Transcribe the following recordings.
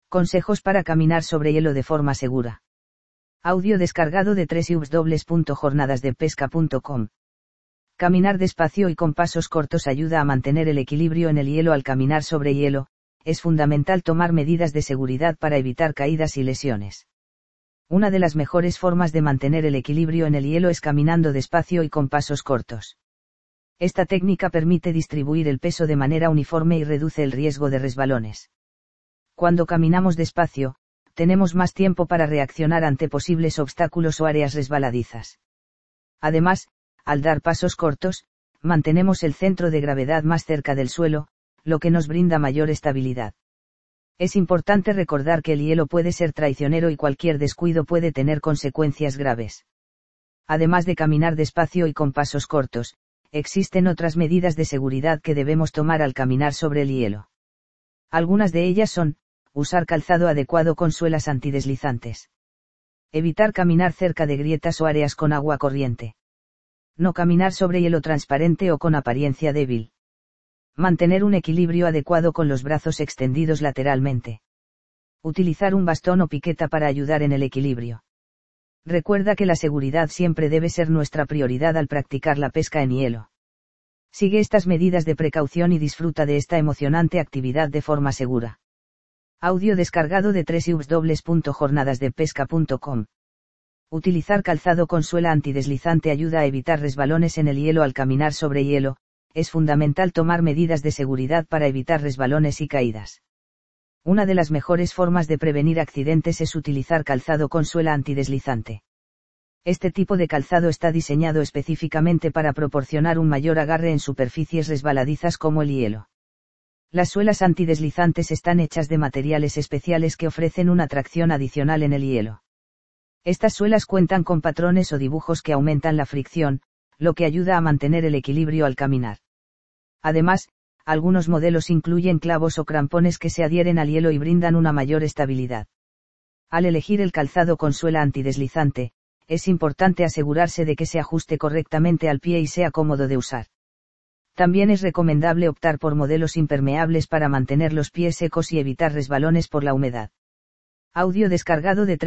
Consejos para caminar sobre hielo de forma segura. Audio descargado de www.jornadasdepesca.com. Caminar despacio y con pasos cortos ayuda a mantener el equilibrio en el hielo al caminar sobre hielo. Es fundamental tomar medidas de seguridad para evitar caídas y lesiones. Una de las mejores formas de mantener el equilibrio en el hielo es caminando despacio y con pasos cortos. Esta técnica permite distribuir el peso de manera uniforme y reduce el riesgo de resbalones. Cuando caminamos despacio, tenemos más tiempo para reaccionar ante posibles obstáculos o áreas resbaladizas. Además, al dar pasos cortos, mantenemos el centro de gravedad más cerca del suelo, lo que nos brinda mayor estabilidad. Es importante recordar que el hielo puede ser traicionero y cualquier descuido puede tener consecuencias graves. Además de caminar despacio y con pasos cortos, existen otras medidas de seguridad que debemos tomar al caminar sobre el hielo. Algunas de ellas son: usar calzado adecuado con suelas antideslizantes. Evitar caminar cerca de grietas o áreas con agua corriente. No caminar sobre hielo transparente o con apariencia débil. Mantener un equilibrio adecuado con los brazos extendidos lateralmente. Utilizar un bastón o piqueta para ayudar en el equilibrio. Recuerda que la seguridad siempre debe ser nuestra prioridad al practicar la pesca en hielo. Sigue estas medidas de precaución y disfruta de esta emocionante actividad de forma segura. Audio descargado de www.jornadasdepesca.com. Utilizar calzado con suela antideslizante ayuda a evitar resbalones en el hielo al caminar sobre hielo. Es fundamental tomar medidas de seguridad para evitar resbalones y caídas. Una de las mejores formas de prevenir accidentes es utilizar calzado con suela antideslizante. Este tipo de calzado está diseñado específicamente para proporcionar un mayor agarre en superficies resbaladizas como el hielo. Las suelas antideslizantes están hechas de materiales especiales que ofrecen una tracción adicional en el hielo. Estas suelas cuentan con patrones o dibujos que aumentan la fricción, lo que ayuda a mantener el equilibrio al caminar. Además, algunos modelos incluyen clavos o crampones que se adhieren al hielo y brindan una mayor estabilidad. Al elegir el calzado con suela antideslizante, es importante asegurarse de que se ajuste correctamente al pie y sea cómodo de usar. También es recomendable optar por modelos impermeables para mantener los pies secos y evitar resbalones por la humedad. Audio descargado de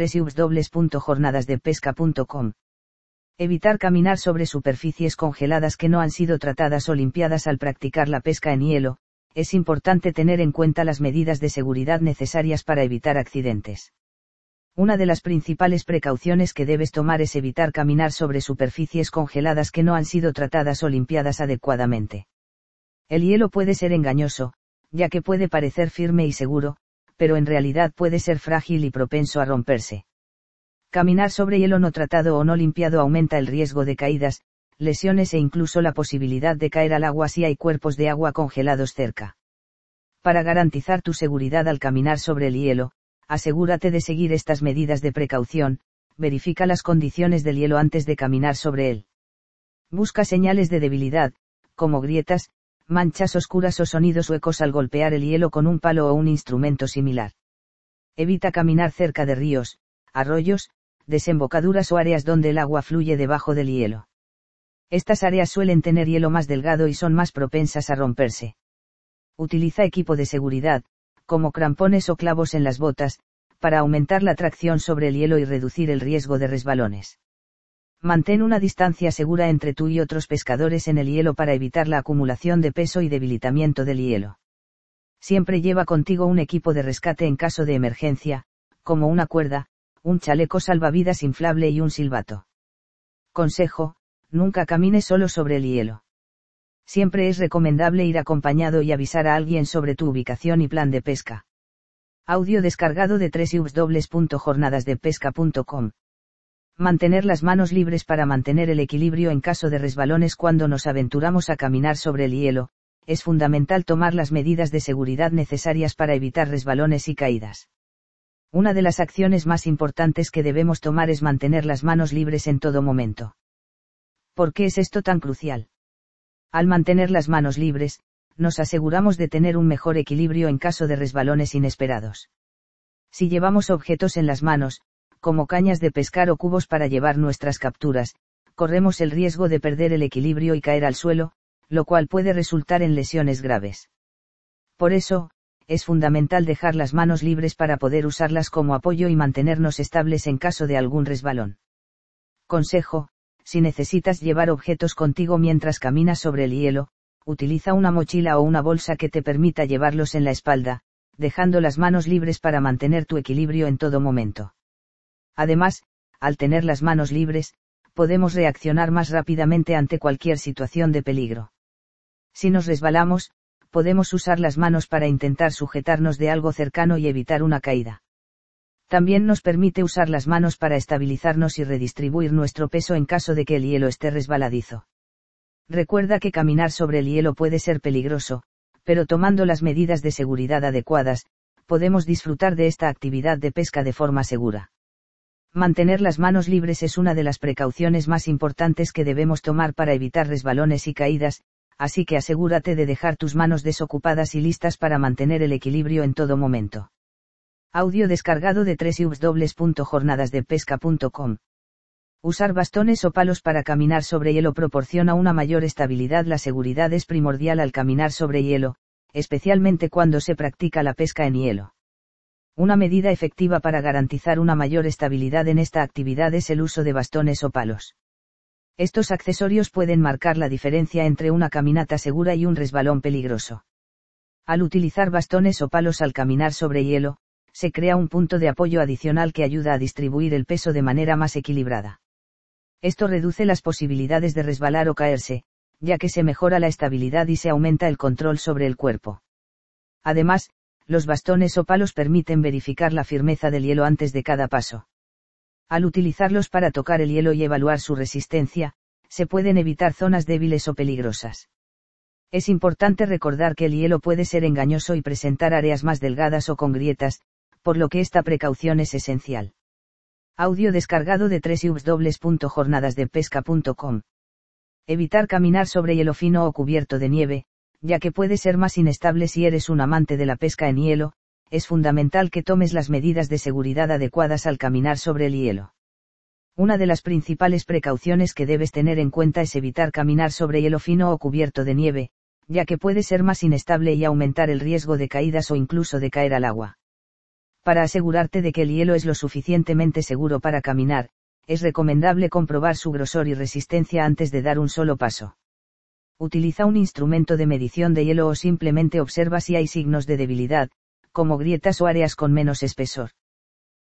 www.jornadasdepesca.com. Evitar caminar sobre superficies congeladas que no han sido tratadas o limpiadas al practicar la pesca en hielo. Es importante tener en cuenta las medidas de seguridad necesarias para evitar accidentes. Una de las principales precauciones que debes tomar es evitar caminar sobre superficies congeladas que no han sido tratadas o limpiadas adecuadamente. El hielo puede ser engañoso, ya que puede parecer firme y seguro, pero en realidad puede ser frágil y propenso a romperse. Caminar sobre hielo no tratado o no limpiado aumenta el riesgo de caídas, lesiones e incluso la posibilidad de caer al agua si hay cuerpos de agua congelados cerca. Para garantizar tu seguridad al caminar sobre el hielo, asegúrate de seguir estas medidas de precaución. Verifica las condiciones del hielo antes de caminar sobre él. Busca señales de debilidad, como grietas, manchas oscuras o sonidos huecos al golpear el hielo con un palo o un instrumento similar. Evita caminar cerca de ríos, arroyos, desembocaduras o áreas donde el agua fluye debajo del hielo. Estas áreas suelen tener hielo más delgado y son más propensas a romperse. Utiliza equipo de seguridad, como crampones o clavos en las botas, para aumentar la tracción sobre el hielo y reducir el riesgo de resbalones. Mantén una distancia segura entre tú y otros pescadores en el hielo para evitar la acumulación de peso y debilitamiento del hielo. Siempre lleva contigo un equipo de rescate en caso de emergencia, como una cuerda, un chaleco salvavidas inflable y un silbato. Consejo: nunca camines solo sobre el hielo. Siempre es recomendable ir acompañado y avisar a alguien sobre tu ubicación y plan de pesca. Audio descargado de www.jornadasdepesca.com. Mantener las manos libres para mantener el equilibrio en caso de resbalones cuando nos aventuramos a caminar sobre el hielo. Es fundamental tomar las medidas de seguridad necesarias para evitar resbalones y caídas. Una de las acciones más importantes que debemos tomar es mantener las manos libres en todo momento. ¿Por qué es esto tan crucial? Al mantener las manos libres, nos aseguramos de tener un mejor equilibrio en caso de resbalones inesperados. Si llevamos objetos en las manos, como cañas de pescar o cubos para llevar nuestras capturas, corremos el riesgo de perder el equilibrio y caer al suelo, lo cual puede resultar en lesiones graves. Por eso, es fundamental dejar las manos libres para poder usarlas como apoyo y mantenernos estables en caso de algún resbalón. Consejo: si necesitas llevar objetos contigo mientras caminas sobre el hielo, utiliza una mochila o una bolsa que te permita llevarlos en la espalda, dejando las manos libres para mantener tu equilibrio en todo momento. Además, al tener las manos libres, podemos reaccionar más rápidamente ante cualquier situación de peligro. Si nos resbalamos, podemos usar las manos para intentar sujetarnos de algo cercano y evitar una caída. También nos permite usar las manos para estabilizarnos y redistribuir nuestro peso en caso de que el hielo esté resbaladizo. Recuerda que caminar sobre el hielo puede ser peligroso, pero tomando las medidas de seguridad adecuadas, podemos disfrutar de esta actividad de pesca de forma segura. Mantener las manos libres es una de las precauciones más importantes que debemos tomar para evitar resbalones y caídas, así que asegúrate de dejar tus manos desocupadas y listas para mantener el equilibrio en todo momento. Audio descargado de www.jornadasdepesca.com. Usar bastones o palos para caminar sobre hielo proporciona una mayor estabilidad. La seguridad es primordial al caminar sobre hielo, especialmente cuando se practica la pesca en hielo. Una medida efectiva para garantizar una mayor estabilidad en esta actividad es el uso de bastones o palos. Estos accesorios pueden marcar la diferencia entre una caminata segura y un resbalón peligroso. Al utilizar bastones o palos al caminar sobre hielo, se crea un punto de apoyo adicional que ayuda a distribuir el peso de manera más equilibrada. Esto reduce las posibilidades de resbalar o caerse, ya que se mejora la estabilidad y se aumenta el control sobre el cuerpo. Además, los bastones o palos permiten verificar la firmeza del hielo antes de cada paso. Al utilizarlos para tocar el hielo y evaluar su resistencia, se pueden evitar zonas débiles o peligrosas. Es importante recordar que el hielo puede ser engañoso y presentar áreas más delgadas o con grietas, por lo que esta precaución es esencial. Audio descargado de www.jornadasdepesca.com. Evitar caminar sobre hielo fino o cubierto de nieve, ya que puede ser más inestable si eres un amante de la pesca en hielo. Es fundamental que tomes las medidas de seguridad adecuadas al caminar sobre el hielo. Una de las principales precauciones que debes tener en cuenta es evitar caminar sobre hielo fino o cubierto de nieve, ya que puede ser más inestable y aumentar el riesgo de caídas o incluso de caer al agua. Para asegurarte de que el hielo es lo suficientemente seguro para caminar, es recomendable comprobar su grosor y resistencia antes de dar un solo paso. Utiliza un instrumento de medición de hielo o simplemente observa si hay signos de debilidad, como grietas o áreas con menos espesor.